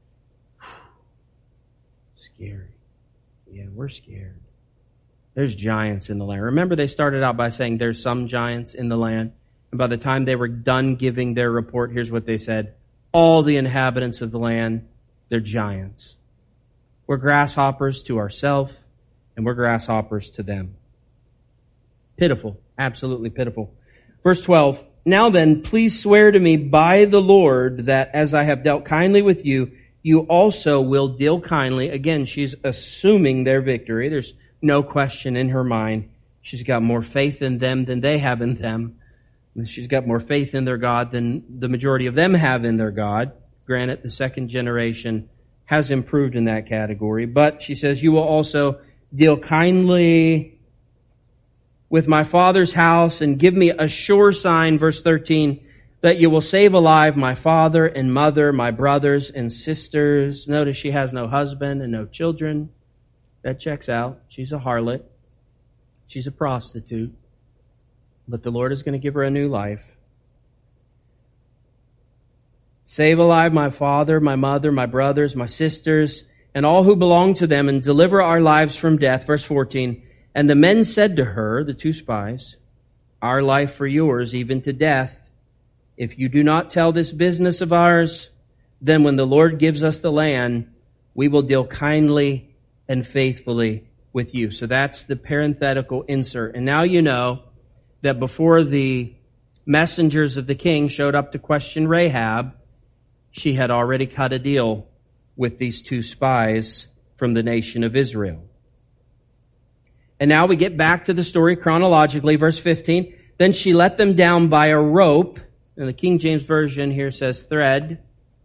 scary. Yeah, we're scared. There's giants in the land. Remember, they started out by saying there's some giants in the land. And by the time they were done giving their report, here's what they said. All the inhabitants of the land, they're giants. We're grasshoppers to ourselves, and we're grasshoppers to them. Pitiful. Absolutely pitiful. Verse 12. Now then, please swear to me by the Lord that as I have dealt kindly with you, you also will deal kindly. Again, she's assuming their victory. There's no question in her mind. She's got more faith in them than they have in them. She's got more faith in their God than the majority of them have in their God. Granted, the second generation has improved in that category. But she says, you will also deal kindly with my father's house and give me a sure sign, verse 13, that you will save alive my father and mother, my brothers and sisters. Notice she has no husband and no children. That checks out. She's a harlot. She's a prostitute. But the Lord is going to give her a new life. Save alive my father, my mother, my brothers, my sisters, and all who belong to them, and deliver our lives from death. Verse 14. And the men said to her, the 2 spies, our life for yours, even to death. If you do not tell this business of ours, then when the Lord gives us the land, we will deal kindly and faithfully with you. So that's the parenthetical insert. And now you know that before the messengers of the king showed up to question Rahab, she had already cut a deal with these 2 spies from the nation of Israel. And now we get back to the story chronologically, verse 15. Then she let them down by a rope. And the King James Version here says thread.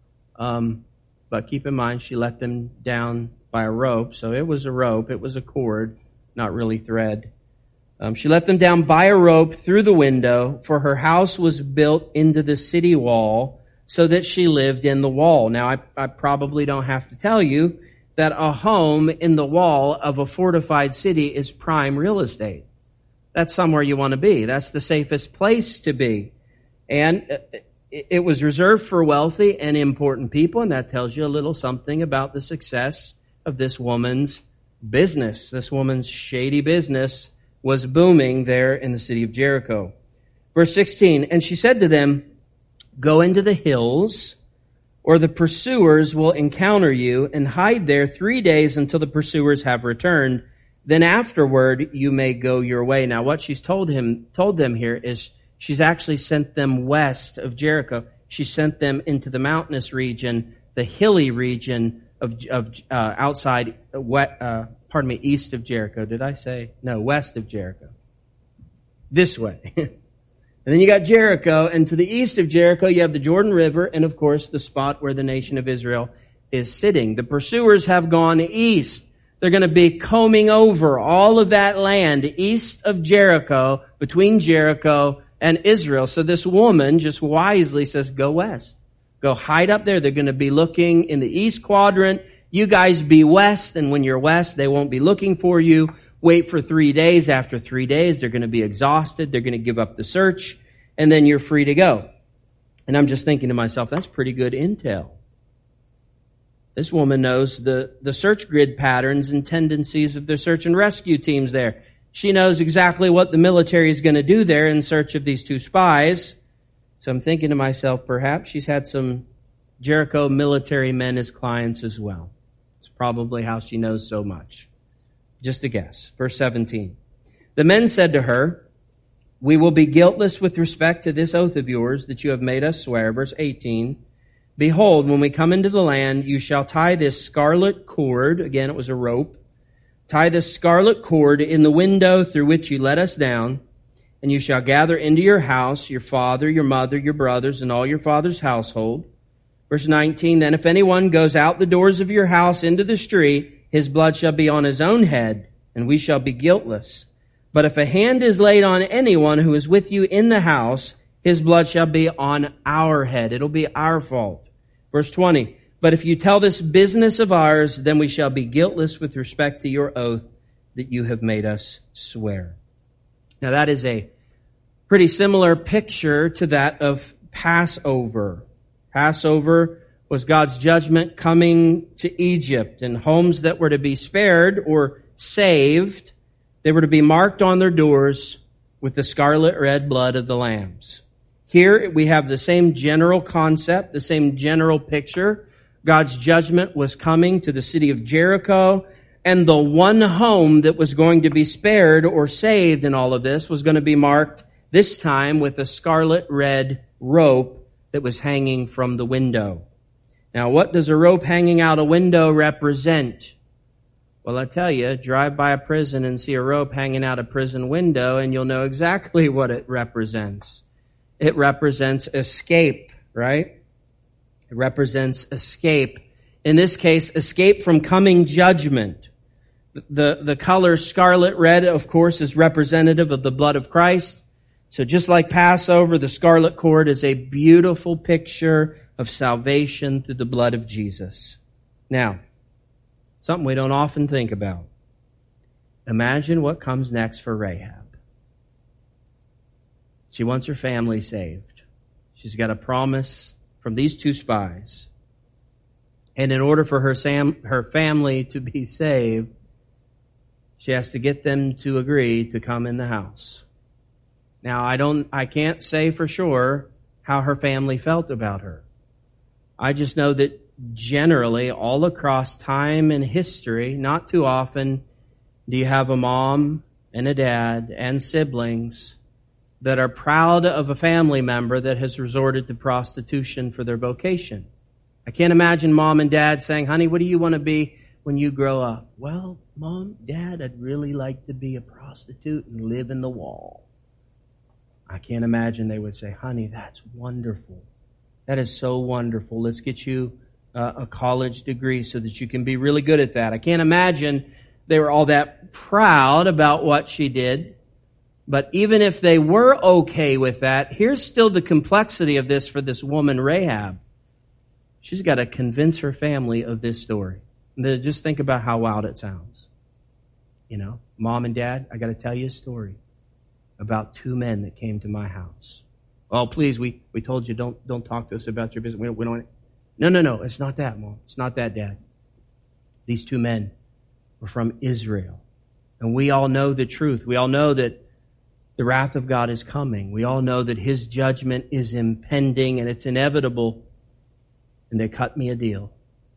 But keep in mind, she let them down by a rope. So it was a rope. It was a cord, not really thread. She let them down by a rope through the window, for her house was built into the city wall, so that she lived in the wall. Now, I probably don't have to tell you that a home in the wall of a fortified city is prime real estate. That's somewhere you want to be. That's the safest place to be. And it was reserved for wealthy and important people, and that tells you a little something about the success of this woman's business. This woman's shady business was booming there in the city of Jericho. Verse 16, and she said to them, go into the hills, or the pursuers will encounter you, and hide there 3 days until the pursuers have returned. Then afterward you may go your way. Now what she's told them here is she's actually sent them west of Jericho. She sent them into the mountainous region, the hilly region of outside, east of Jericho. Did I say? No, west of Jericho. This way. And then you got Jericho, and to the east of Jericho you have the Jordan River, and of course the spot where the nation of Israel is sitting. The pursuers have gone east. They're going to be combing over all of that land east of Jericho, between Jericho and Israel. So this woman just wisely says, go west. Go hide up there. They're going to be looking in the east quadrant. You guys be west, and when you're west, they won't be looking for you. Wait for 3 days. After 3 days, they're going to be exhausted. They're going to give up the search, and then you're free to go. And I'm just thinking to myself, that's pretty good intel. This woman knows the search grid patterns and tendencies of their search and rescue teams there. She knows exactly what the military is going to do there in search of these two spies. So I'm thinking to myself, perhaps she's had some Jericho military men as clients as well. It's probably how she knows so much. Just a guess. Verse 17. The men said to her, we will be guiltless with respect to this oath of yours that you have made us swear. Verse 18. Behold, when we come into the land, you shall tie this scarlet cord. Again, it was a rope. Tie this scarlet cord in the window through which you let us down, and you shall gather into your house your father, your mother, your brothers, and all your father's household. Verse 19, then if anyone goes out the doors of your house into the street, his blood shall be on his own head, and we shall be guiltless. But if a hand is laid on anyone who is with you in the house, his blood shall be on our head. It'll be our fault. Verse 20, but if you tell this business of ours, then we shall be guiltless with respect to your oath that you have made us swear. Now that is a pretty similar picture to that of Passover. Passover was God's judgment coming to Egypt, and homes that were to be spared or saved, they were to be marked on their doors with the scarlet red blood of the lambs. Here we have the same general concept, the same general picture. God's judgment was coming to the city of Jericho, and the one home that was going to be spared or saved in all of this was going to be marked this time with a scarlet red rope that was hanging from the window. Now, what does a rope hanging out a window represent? Well, I tell you, drive by a prison and see a rope hanging out a prison window, and you'll know exactly what it represents. It represents escape, right? It represents escape. In this case, escape from coming judgment. The color scarlet red, of course, is representative of the blood of Christ. So just like Passover, the scarlet cord is a beautiful picture of salvation through the blood of Jesus. Now, something we don't often think about. Imagine what comes next for Rahab. She wants her family saved. She's got a promise from these two spies. And in order for her family to be saved, she has to get them to agree to come in the house. Now, I can't say for sure how her family felt about her. I just know that generally, all across time and history, not too often do you have a mom and a dad and siblings that are proud of a family member that has resorted to prostitution for their vocation. I can't imagine mom and dad saying, honey, what do you want to be when you grow up? Well, mom, dad, I'd really like to be a prostitute and live in the wall. I can't imagine they would say, honey, that's wonderful. That is so wonderful. Let's get you a college degree so that you can be really good at that. I can't imagine they were all that proud about what she did. But even if they were okay with that, here's still the complexity of this for this woman, Rahab. She's got to convince her family of this story. And just think about how wild it sounds. You know, mom and dad, I got to tell you a story about two men that came to my house. Oh, please, we told you don't talk to us about your business. We don't. No, it's not that, Mom. It's not that, Dad. These two men were from Israel. And we all know the truth. We all know that the wrath of God is coming. We all know that His judgment is impending and it's inevitable. And they cut me a deal.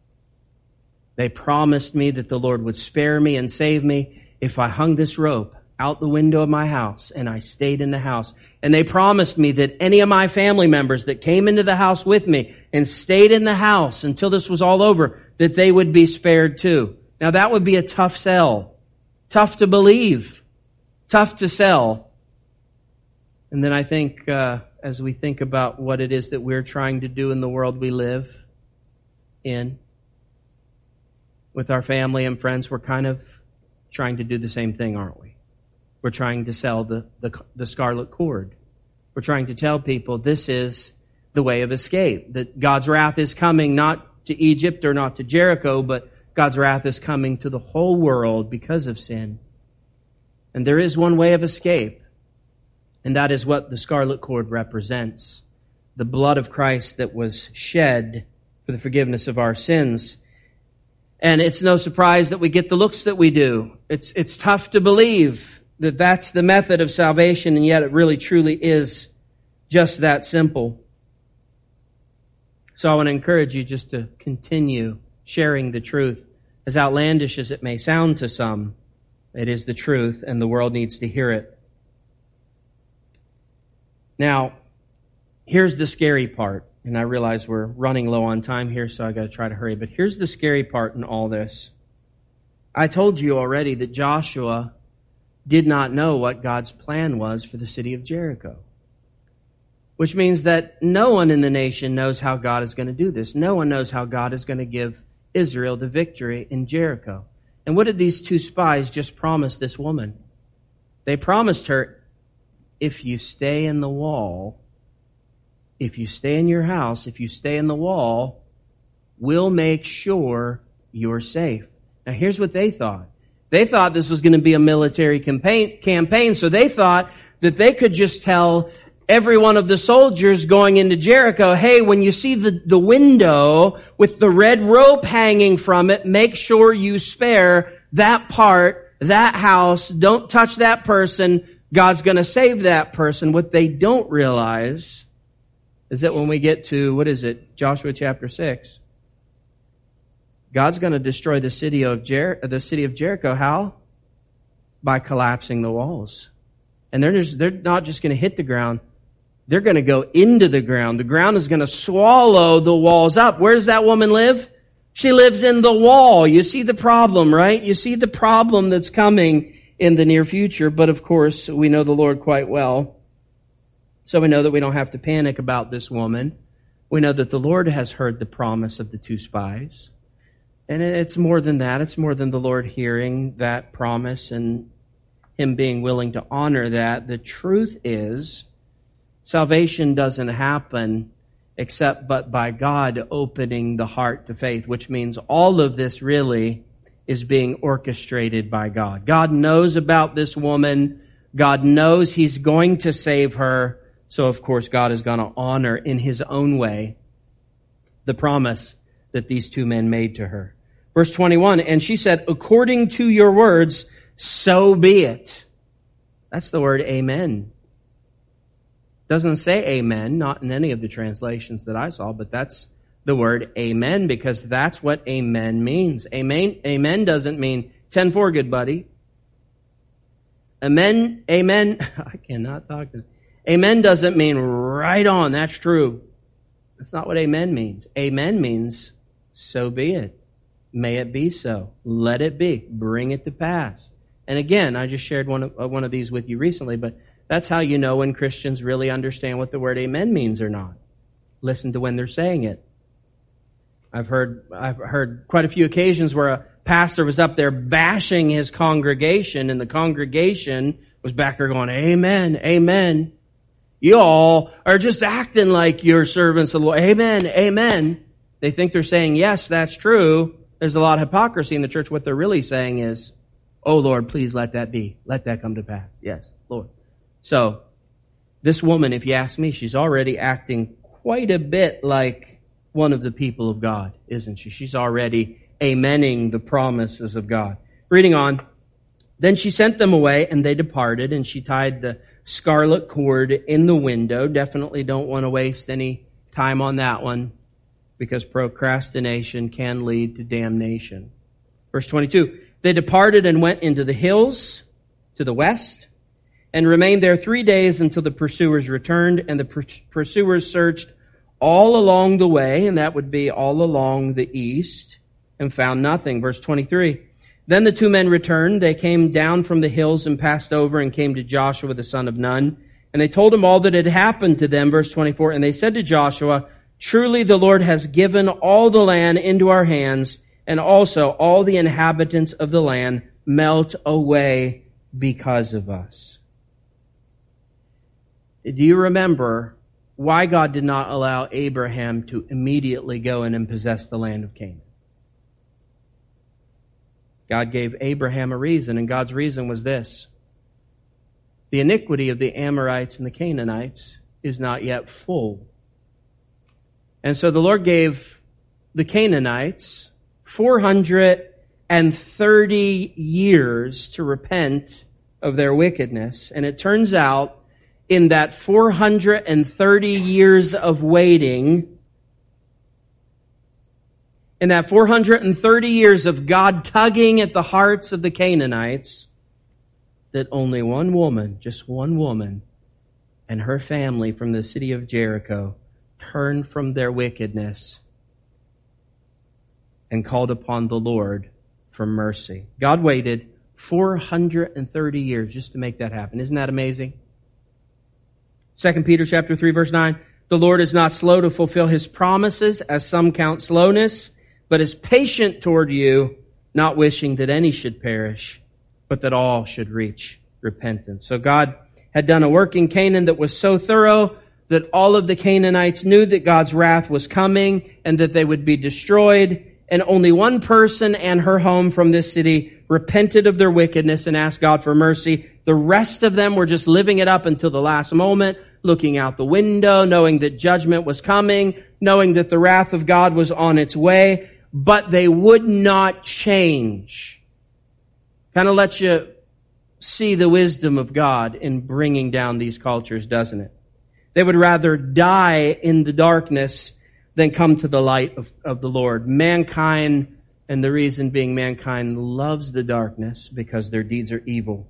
They promised me that the Lord would spare me and save me if I hung this rope out the window of my house and I stayed in the house. And they promised me that any of my family members that came into the house with me and stayed in the house until this was all over, that they would be spared too. Now that would be a tough sell. Tough to believe. Tough to sell. And then I think, as we think about what it is that we're trying to do in the world we live in, with our family and friends, we're kind of trying to do the same thing, aren't we? We're trying to sell the scarlet cord. We're trying to tell people this is the way of escape, that God's wrath is coming not to Egypt or not to Jericho, but God's wrath is coming to the whole world because of sin. And there is one way of escape, and that is what the scarlet cord represents, the blood of Christ that was shed for the forgiveness of our sins. And it's no surprise that we get the looks that we do. It's tough to believe that that's the method of salvation, and yet it really truly is just that simple. So I want to encourage you just to continue sharing the truth. As outlandish as it may sound to some, it is the truth, and the world needs to hear it. Now, here's the scary part. And I realize we're running low on time here, so I got to try to hurry. But here's the scary part in all this. I told you already that Joshua did not know what God's plan was for the city of Jericho. Which means that no one in the nation knows how God is going to do this. No one knows how God is going to give Israel the victory in Jericho. And what did these two spies just promise this woman? They promised her, if you stay in the wall, if you stay in your house, if you stay in the wall, we'll make sure you're safe. Now here's what they thought. They thought this was going to be a military campaign, so they thought that they could just tell every one of the soldiers going into Jericho, hey, when you see the window with the red rope hanging from it, make sure you spare that part, that house, don't touch that person, God's going to save that person. What they don't realize is that when we get to, Joshua chapter 6, God's going to destroy the city of Jericho. How? By collapsing the walls. And they're not just going to hit the ground. They're going to go into the ground. The ground is going to swallow the walls up. Where does that woman live? She lives in the wall. You see the problem, right? You see the problem that's coming in the near future. But of course, we know the Lord quite well. So we know that we don't have to panic about this woman. We know that the Lord has heard the promise of the two spies. And it's more than that. It's more than the Lord hearing that promise and Him being willing to honor that. The truth is, salvation doesn't happen except but by God opening the heart to faith, which means all of this really is being orchestrated by God. God knows about this woman. God knows He's going to save her. So, of course, God is going to honor in His own way the promise that these two men made to her. Verse 21, and she said, according to your words, so be it. That's the word amen. Doesn't say amen, not in any of the translations that I saw, but that's the word amen, because that's what amen means. Amen doesn't mean 10-4, good buddy. Amen, I cannot talk to Amen doesn't mean right on, that's true. That's not what amen means. Amen means, so be it. May it be so. Let it be. Bring it to pass. And again, I just shared one of these with you recently, but that's how you know when Christians really understand what the word amen means or not. Listen to when they're saying it. I've heard quite a few occasions where a pastor was up there bashing his congregation, and the congregation was back there going, amen, amen. You all are just acting like you're servants of the Lord. Amen, amen. They think they're saying, yes, that's true. There's a lot of hypocrisy in the church. What they're really saying is, oh Lord, please let that be. Let that come to pass. Yes, Lord. So, this woman, if you ask me, she's already acting quite a bit like one of the people of God, isn't she? She's already amening the promises of God. Reading on. Then she sent them away, and they departed, and she tied the scarlet cord in the window. Definitely don't want to waste any time on that one, because procrastination can lead to damnation. Verse 22, they departed and went into the hills to the west and remained there 3 days until the pursuers returned, and the pursuers searched all along the way, and that would be all along the east, and found nothing. Verse 23, then the two men returned. They came down from the hills and passed over and came to Joshua the son of Nun, and they told him all that had happened to them. Verse 24, and they said to Joshua, truly the Lord has given all the land into our hands, and also all the inhabitants of the land melt away because of us. Do you remember why God did not allow Abraham to immediately go in and possess the land of Canaan? God gave Abraham a reason, and God's reason was this: the iniquity of the Amorites and the Canaanites is not yet full. And so the Lord gave the Canaanites 430 years to repent of their wickedness. And it turns out, in that 430 years of waiting, in that 430 years of God tugging at the hearts of the Canaanites, that only one woman, just one woman, and her family from the city of Jericho turned from their wickedness and called upon the Lord for mercy. God waited 430 years just to make that happen. Isn't that amazing? 2 Peter chapter 3, verse 9, the Lord is not slow to fulfill His promises, as some count slowness, but is patient toward you, not wishing that any should perish, but that all should reach repentance. So God had done a work in Canaan that was so thorough that all of the Canaanites knew that God's wrath was coming and that they would be destroyed. And only one person and her home from this city repented of their wickedness and asked God for mercy. The rest of them were just living it up until the last moment, looking out the window, knowing that judgment was coming, knowing that the wrath of God was on its way, but they would not change. Kind of lets you see the wisdom of God in bringing down these cultures, doesn't it? They would rather die in the darkness than come to the light of the Lord. Mankind, and the reason being mankind loves the darkness because their deeds are evil.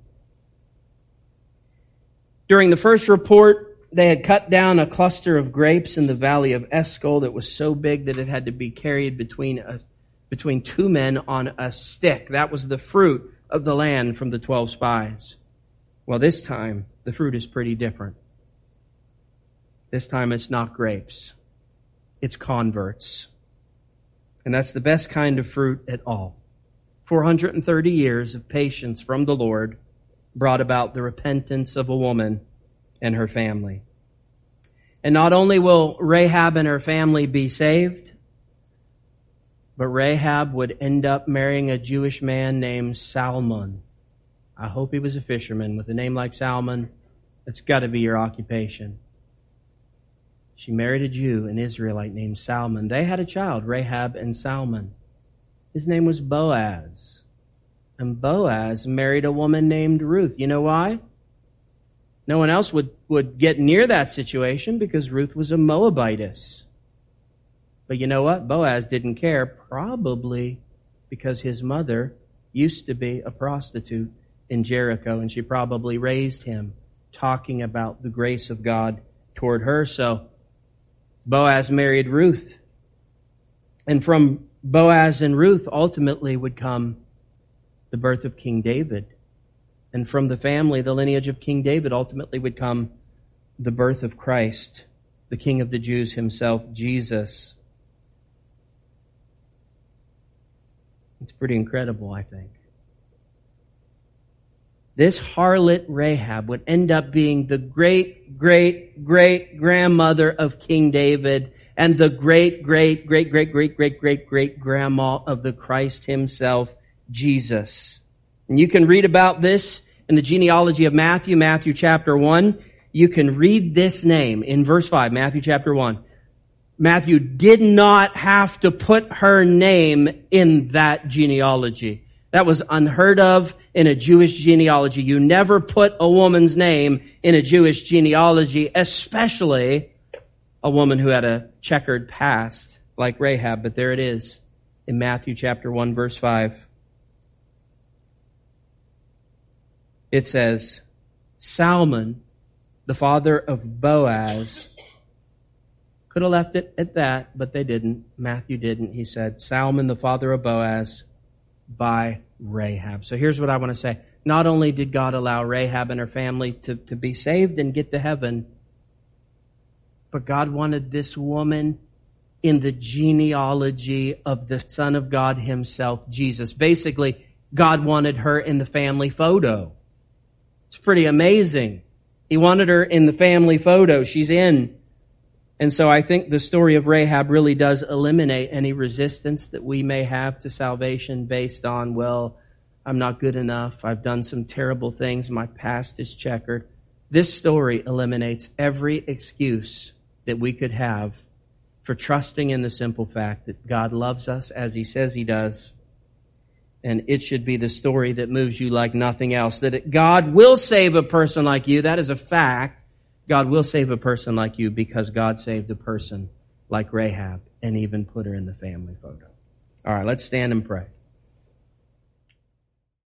During the first report, they had cut down a cluster of grapes in the valley of Eshcol that was so big that it had to be carried between two men on a stick. That was the fruit of the land from the 12 spies. Well, this time, the fruit is pretty different. This time it's not grapes. It's converts. And that's the best kind of fruit at all. 430 years of patience from the Lord brought about the repentance of a woman and her family. And not only will Rahab and her family be saved, but Rahab would end up marrying a Jewish man named Salmon. I hope he was a fisherman. With a name like Salmon, it's got to be your occupation. She married a Jew, an Israelite named Salmon. They had a child, Rahab and Salmon. His name was Boaz. And Boaz married a woman named Ruth. You know why? No one else would get near that situation because Ruth was a Moabitess. But you know what? Boaz didn't care, probably because his mother used to be a prostitute in Jericho, and she probably raised him talking about the grace of God toward her. So Boaz married Ruth. And from Boaz and Ruth ultimately would come the birth of King David. And from the family, the lineage of King David, ultimately would come the birth of Christ, the King of the Jews himself, Jesus. It's pretty incredible, I think. This harlot Rahab would end up being the great-great-great-grandmother of King David and the great-great-great-great-great-great-great-grandma of the Christ himself, Jesus. And you can read about this in the genealogy of Matthew, Matthew chapter 1. You can read this name in verse 5, Matthew chapter 1. Matthew did not have to put her name in that genealogy. That was unheard of in a Jewish genealogy. You never put a woman's name in a Jewish genealogy, especially a woman who had a checkered past like Rahab. But there it is in Matthew chapter 1, verse 5. It says, Salmon, the father of Boaz, could have left it at that, but they didn't. Matthew didn't. He said, Salmon, the father of Boaz, by Rahab. So here's what I want to say. Not only did God allow Rahab and her family to be saved and get to heaven, but God wanted this woman in the genealogy of the Son of God himself, Jesus. Basically, God wanted her in the family photo. It's pretty amazing. He wanted her in the family photo. She's in. And so I think the story of Rahab really does eliminate any resistance that we may have to salvation based on, well, I'm not good enough. I've done some terrible things. My past is checkered. This story eliminates every excuse that we could have for trusting in the simple fact that God loves us as He says He does. And it should be the story that moves you like nothing else. That God will save a person like you. That is a fact. God will save a person like you because God saved a person like Rahab and even put her in the family photo. All right, let's stand and pray.